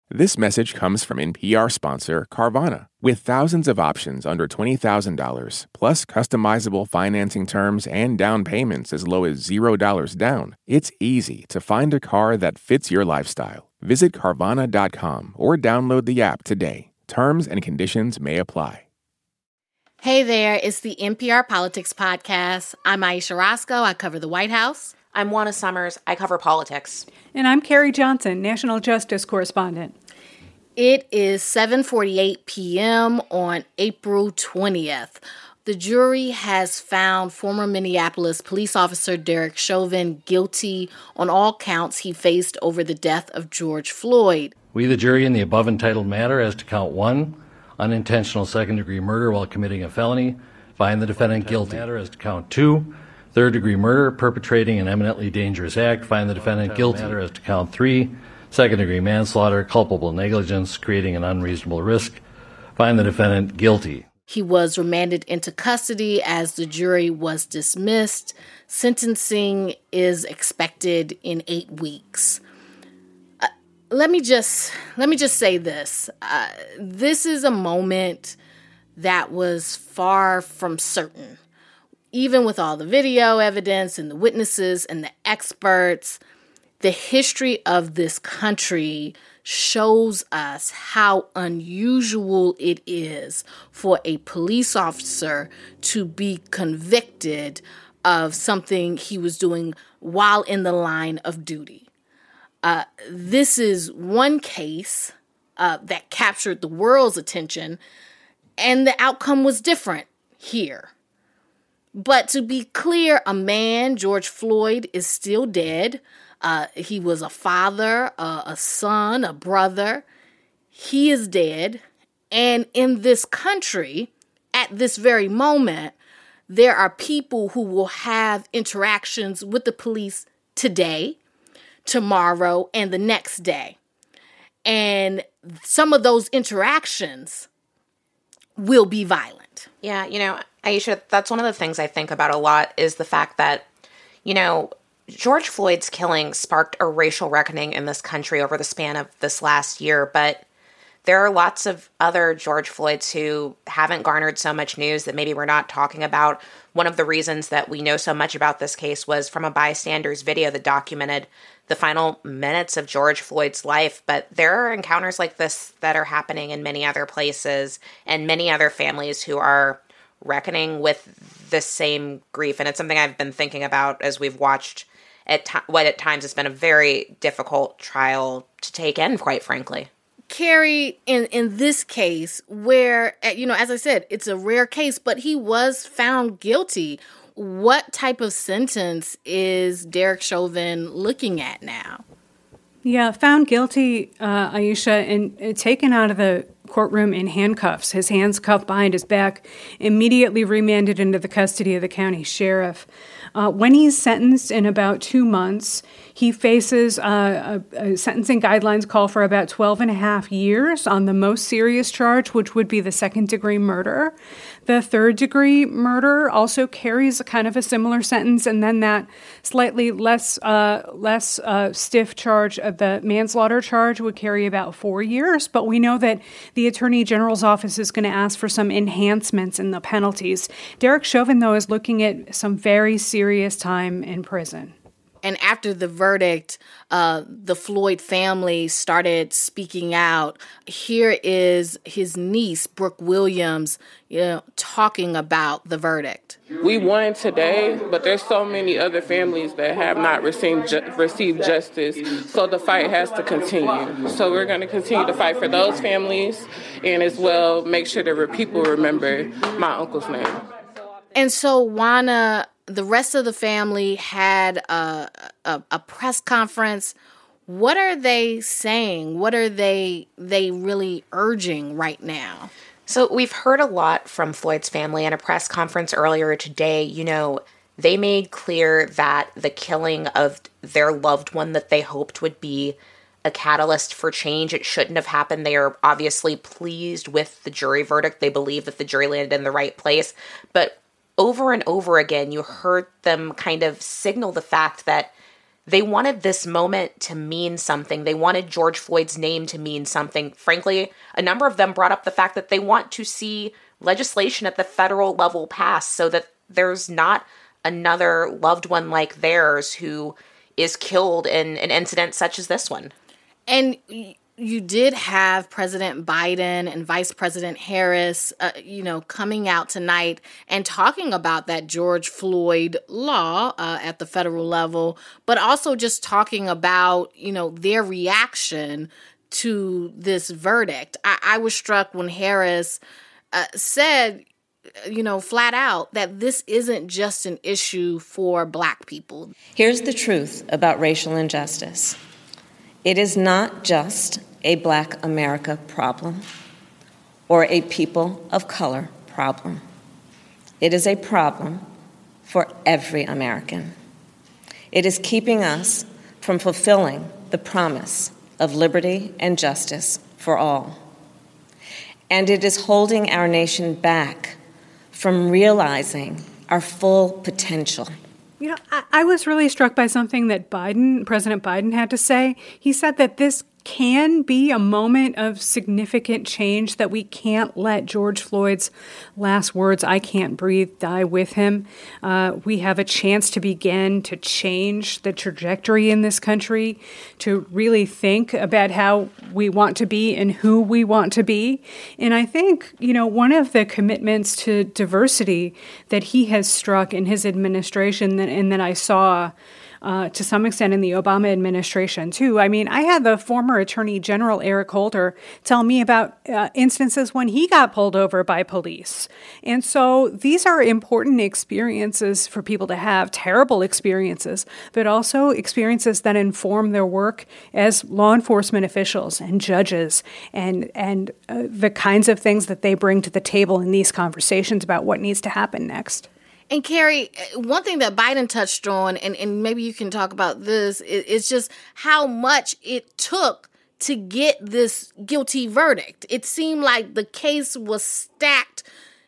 This message comes from NPR sponsor Carvana. With thousands of options under $20,000, plus customizable financing terms and down payments as low as $0 down, it's easy to find a car that fits your lifestyle. Visit Carvana.com or download the app today. Terms and conditions may apply. Hey there, it's the NPR Politics Podcast. I'm Aisha Roscoe. I cover the White House. I'm Juana Summers. I cover politics. And I'm Carrie Johnson, National Justice Correspondent. It is 7:48 p.m. on April 20th. The jury has found former Minneapolis police officer Derek Chauvin guilty on all counts he faced over the death of George Floyd. We, the jury, in the above entitled matter as to count 1, unintentional second-degree murder while committing a felony, find the defendant guilty. Matter as to count 2, third-degree murder, perpetrating an eminently dangerous act, find the defendant guilty. Matter as to count 3, second-degree manslaughter, culpable negligence, creating an unreasonable risk, find the defendant guilty. He was remanded into custody as the jury was dismissed. Sentencing is expected in 8 weeks. Let me just say this. This is a moment that was far from certain. Even with all the video evidence and the witnesses and the experts, the history of this country shows us how unusual it is for a police officer to be convicted of something he was doing while in the line of duty. This is one case that captured the world's attention, and the outcome was different here. But to be clear, a man, George Floyd, is still dead. He was a father, a son, a brother. He is dead. And in this country, at this very moment, there are people who will have interactions with the police today, tomorrow, and the next day. And some of those interactions will be violent. Yeah, Aisha, that's one of the things I think about a lot is the fact that, George Floyd's killing sparked a racial reckoning in this country over the span of this last year, but there are lots of other George Floyds who haven't garnered so much news that maybe we're not talking about. One of the reasons that we know so much about this case was from a bystander's video that documented the final minutes of George Floyd's life, but there are encounters like this that are happening in many other places and many other families who are reckoning with the same grief, and it's something I've been thinking about as we've watched what at times has been a very difficult trial to take in, quite frankly. Carrie, in this case, where, as I said, it's a rare case, but he was found guilty. What type of sentence is Derek Chauvin looking at now? Yeah, found guilty, Aisha, and taken out of the courtroom in handcuffs, his hands cuffed behind his back, immediately remanded into the custody of the county sheriff. When he's sentenced in about 2 months, he faces sentencing guidelines call for about 12 and a half years on the most serious charge, which would be the second-degree murder. The third-degree murder also carries kind of a similar sentence, and then that slightly less stiff charge of the manslaughter charge would carry about 4 years. But we know that the Attorney General's office is going to ask for some enhancements in the penalties. Derek Chauvin, though, is looking at some very serious time in prison. And after the verdict, the Floyd family started speaking out. Here is his niece, Brooke Williams, talking about the verdict. We won today, but there's so many other families that have not received justice, so the fight has to continue. So we're going to continue to fight for those families and as well make sure that people remember my uncle's name. And so, Juana, the rest of the family had a press conference. What are they saying? What are they really urging right now? So we've heard a lot from Floyd's family in a press conference earlier today. They made clear that the killing of their loved one that they hoped would be a catalyst for change, it shouldn't have happened. They are obviously pleased with the jury verdict. They believe that the jury landed in the right place. But over and over again, you heard them kind of signal the fact that They wanted this moment to mean something. They wanted George Floyd's name to mean something. Frankly, a number of them brought up the fact that they want to see legislation at the federal level pass so that there's not another loved one like theirs who is killed in an incident such as this one. And you did have President Biden and Vice President Harris, coming out tonight and talking about that George Floyd law at the federal level, but also just talking about, their reaction to this verdict. I was struck when Harris said, flat out that this isn't just an issue for Black people. Here's the truth about racial injustice. It is not just a Black America problem or a people of color problem. It is a problem for every American. It is keeping us from fulfilling the promise of liberty and justice for all. And it is holding our nation back from realizing our full potential. I was really struck by something that President Biden had to say. He said that this can be a moment of significant change, that we can't let George Floyd's last words, "I can't breathe," die with him. We have a chance to begin to change the trajectory in this country, to really think about how we want to be and who we want to be. And I think, one of the commitments to diversity that he has struck in his administration and that I saw to some extent in the Obama administration, too. I mean, I had the former Attorney General Eric Holder tell me about instances when he got pulled over by police. And so these are important experiences for people to have, terrible experiences, but also experiences that inform their work as law enforcement officials and judges and the kinds of things that they bring to the table in these conversations about what needs to happen next. And Carrie, one thing that Biden touched on, and maybe you can talk about this, is just how much it took to get this guilty verdict. It seemed like the case was stacked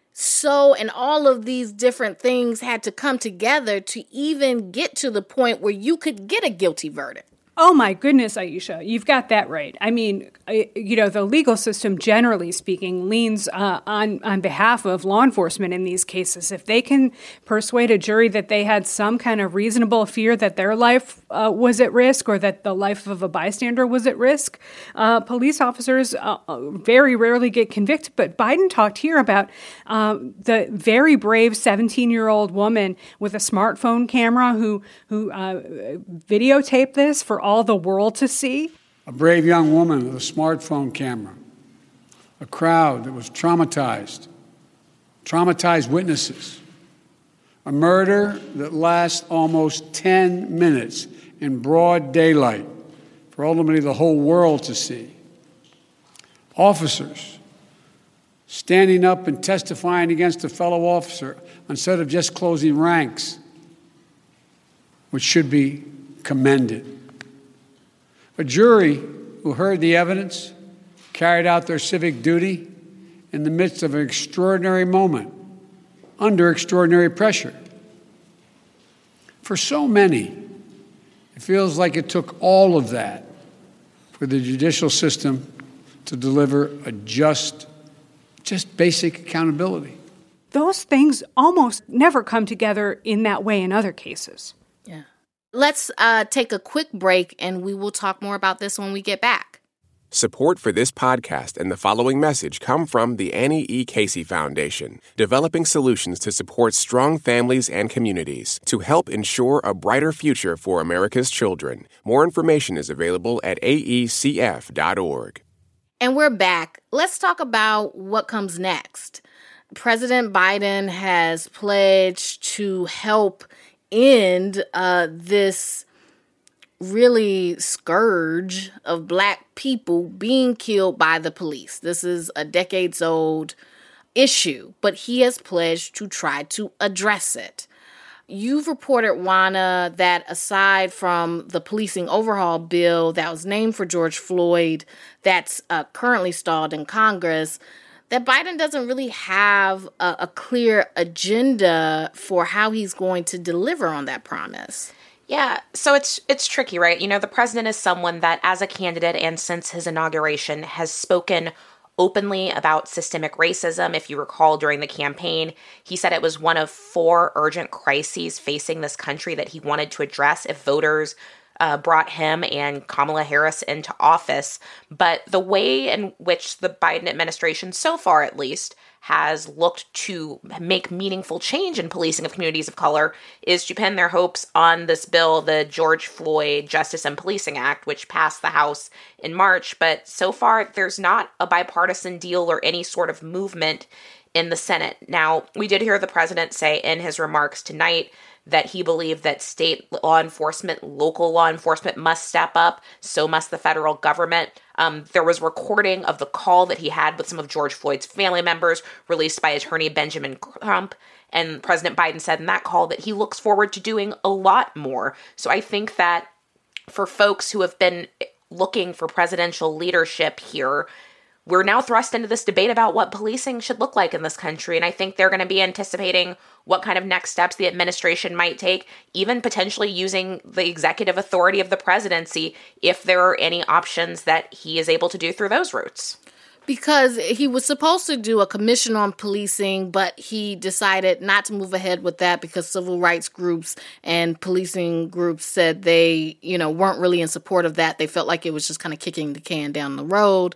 and all of these different things had to come together to even get to the point where you could get a guilty verdict. Oh, my goodness, Aisha, you've got that right. I mean, the legal system, generally speaking, leans on behalf of law enforcement in these cases. If they can persuade a jury that they had some kind of reasonable fear that their life was at risk or that the life of a bystander was at risk, police officers very rarely get convicted. But Biden talked here about the very brave 17-year-old woman with a smartphone camera who videotaped this for all the world to see. A brave young woman with a smartphone camera. A crowd that was traumatized witnesses. A murder that lasts almost 10 minutes in broad daylight for ultimately the whole world to see. Officers standing up and testifying against a fellow officer instead of just closing ranks, which should be commended. A jury who heard the evidence, carried out their civic duty in the midst of an extraordinary moment, under extraordinary pressure. For so many, it feels like it took all of that for the judicial system to deliver a just basic accountability. Those things almost never come together in that way in other cases. Yeah. Let's take a quick break, and we will talk more about this when we get back. Support for this podcast and the following message come from the Annie E. Casey Foundation, developing solutions to support strong families and communities to help ensure a brighter future for America's children. More information is available at aecf.org. And we're back. Let's talk about what comes next. President Biden has pledged to help end this really scourge of Black people being killed by the police. This is a decades-old issue, but he has pledged to try to address it. You've reported, Juana, that aside from the policing overhaul bill that was named for George Floyd that's currently stalled in Congress, that Biden doesn't really have a clear agenda for how he's going to deliver on that promise. Yeah, so it's tricky, right? The president is someone that, as a candidate and since his inauguration, has spoken openly about systemic racism. If you recall, during the campaign, he said it was one of 4 urgent crises facing this country that he wanted to address if voters brought him and Kamala Harris into office. But the way in which the Biden administration, so far at least, has looked to make meaningful change in policing of communities of color is to pin their hopes on this bill, the George Floyd Justice and Policing Act, which passed the House in March. But so far, there's not a bipartisan deal or any sort of movement in the Senate. Now, we did hear the president say in his remarks tonight that he believed that state law enforcement, local law enforcement must step up. So must the federal government. There was recording of the call that he had with some of George Floyd's family members released by attorney Benjamin Crump. And President Biden said in that call that he looks forward to doing a lot more. So I think that for folks who have been looking for presidential leadership here, we're now thrust into this debate about what policing should look like in this country. And I think they're going to be anticipating what kind of next steps the administration might take, even potentially using the executive authority of the presidency if there are any options that he is able to do through those routes. Because he was supposed to do a commission on policing, but he decided not to move ahead with that because civil rights groups and policing groups said they, weren't really in support of that. They felt like it was just kind of kicking the can down the road.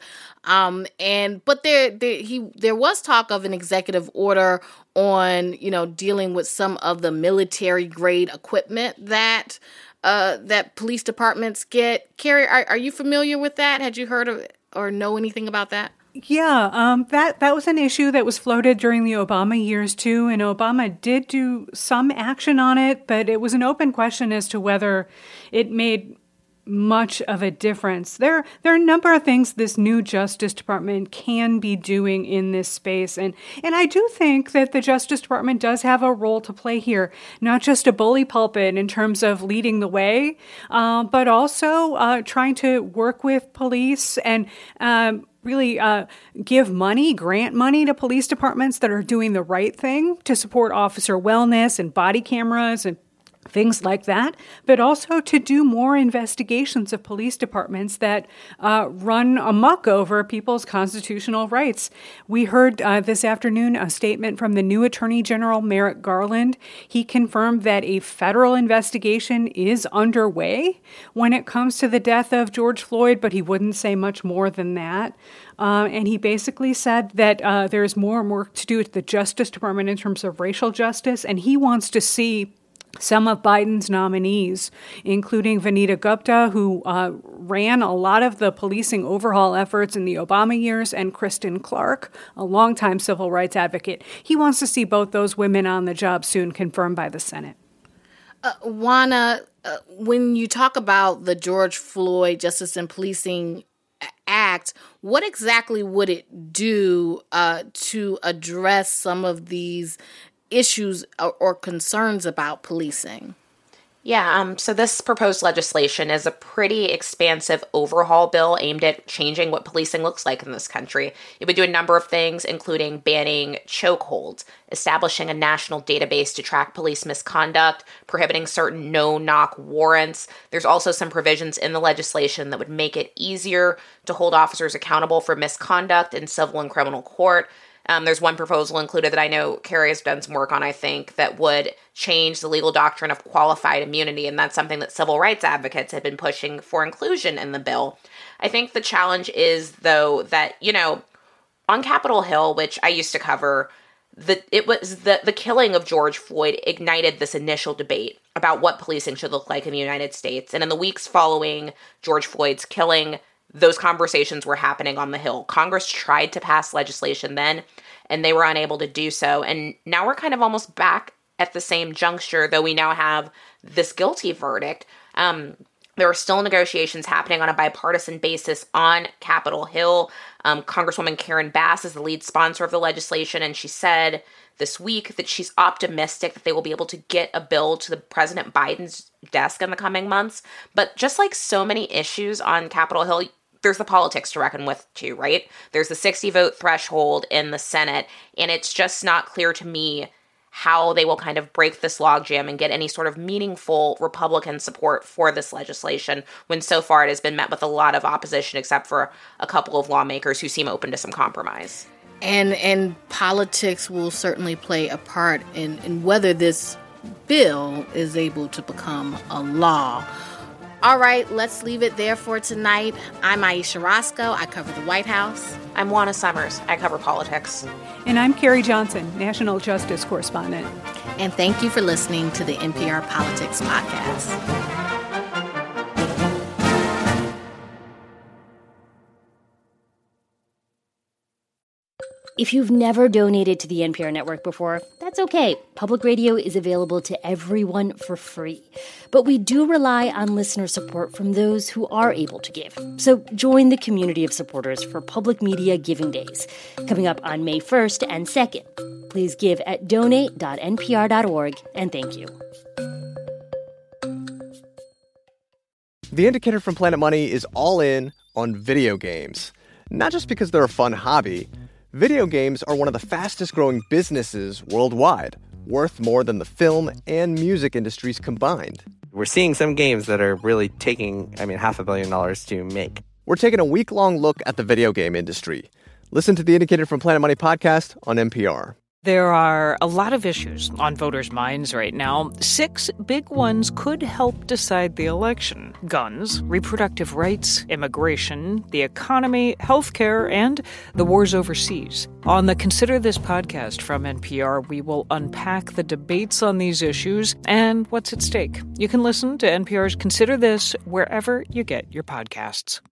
But there was talk of an executive order on, dealing with some of the military grade equipment that police departments get. Carrie, are you familiar with that? Had you heard of it or know anything about that? Yeah, that was an issue that was floated during the Obama years too, and Obama did do some action on it, but it was an open question as to whether it made much of a difference. There are a number of things this new Justice Department can be doing in this space, and I do think that the Justice Department does have a role to play here, not just a bully pulpit in terms of leading the way, but also trying to work with police and really give grant money to police departments that are doing the right thing to support officer wellness and body cameras and things like that, but also to do more investigations of police departments that run amok over people's constitutional rights. We heard this afternoon a statement from the new Attorney General, Merrick Garland. He confirmed that a federal investigation is underway when it comes to the death of George Floyd, but he wouldn't say much more than that. And he basically said that there's more work to do at the Justice Department in terms of racial justice, and he wants to see some of Biden's nominees, including Vanita Gupta, who ran a lot of the policing overhaul efforts in the Obama years, and Kristen Clark, a longtime civil rights advocate. He wants to see both those women on the job soon, confirmed by the Senate. Juana, when you talk about the George Floyd Justice and Policing Act, what exactly would it do to address some of these issues or concerns about policing? Yeah, so this proposed legislation is a pretty expansive overhaul bill aimed at changing what policing looks like in this country. It would do a number of things, including banning chokeholds, establishing a national database to track police misconduct, prohibiting certain no-knock warrants. There's also some provisions in the legislation that would make it easier to hold officers accountable for misconduct in civil and criminal court. There's one proposal included that I know Carrie has done some work on, I think, that would change the legal doctrine of qualified immunity, and that's something that civil rights advocates have been pushing for inclusion in the bill. I think the challenge is, though, that, on Capitol Hill, which I used to cover, the killing of George Floyd ignited this initial debate about what policing should look like in the United States. And in the weeks following George Floyd's killing, those conversations were happening on the Hill. Congress tried to pass legislation then, and they were unable to do so. And now we're kind of almost back at the same juncture, though we now have this guilty verdict. There are still negotiations happening on a bipartisan basis on Capitol Hill. Congresswoman Karen Bass is the lead sponsor of the legislation, and she said this week that she's optimistic that they will be able to get a bill to the President Biden's desk in the coming months. But just like so many issues on Capitol Hill, there's the politics to reckon with too, right? There's the 60-vote threshold in the Senate, and it's just not clear to me how they will kind of break this logjam and get any sort of meaningful Republican support for this legislation, when so far it has been met with a lot of opposition, except for a couple of lawmakers who seem open to some compromise. And politics will certainly play a part in whether this bill is able to become a law. All right, let's leave it there for tonight. I'm Aisha Roscoe. I cover the White House. I'm Juana Summers. I cover politics. And I'm Carrie Johnson, national justice correspondent. And thank you for listening to the NPR Politics Podcast. If you've never donated to the NPR network before, that's okay. Public radio is available to everyone for free. But we do rely on listener support from those who are able to give. So join the community of supporters for Public Media Giving Days, coming up on May 1st and 2nd. Please give at donate.npr.org, and thank you. The Indicator from Planet Money is all in on video games. Not just because they're a fun hobby. Video games are one of the fastest-growing businesses worldwide, worth more than the film and music industries combined. We're seeing some games that are really taking, $500 million to make. We're taking a week-long look at the video game industry. Listen to the Indicator from Planet Money podcast on NPR. There are a lot of issues on voters' minds right now. 6 big ones could help decide the election: guns, reproductive rights, immigration, the economy, healthcare, and the wars overseas. On the Consider This podcast from NPR, we will unpack the debates on these issues and what's at stake. You can listen to NPR's Consider This wherever you get your podcasts.